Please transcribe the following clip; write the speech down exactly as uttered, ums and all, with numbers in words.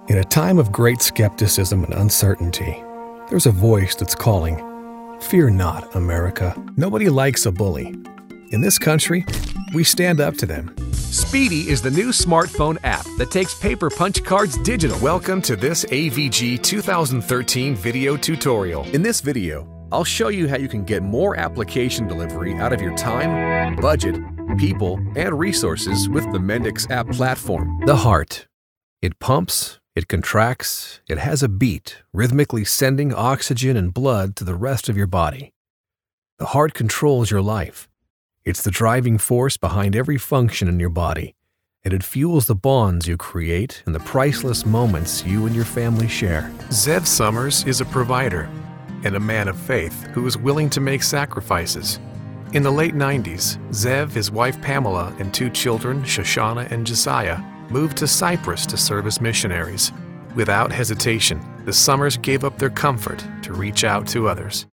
In a time of great skepticism and uncertainty, there's a voice that's calling, "Fear not, America." Nobody likes a bully. In this country, we stand up to them. Speedy is the new smartphone app that takes paper punch cards digital. Welcome to this A V G two thousand thirteen video tutorial. In this video, I'll show you how you can get more application delivery out of your time, budget, people, and resources with the Mendix app platform. The heart. It pumps, it contracts, it has a beat, rhythmically sending oxygen and blood to the rest of your body. The heart controls your life. It's the driving force behind every function in your body, and it fuels the bonds you create and the priceless moments you and your family share. Zev Summers is a provider and a man of faith who is willing to make sacrifices. In the late nineties, Zev, his wife Pamela, and two children, Shoshana and Josiah, moved to Cyprus to serve as missionaries. Without hesitation, the Summers gave up their comfort to reach out to others.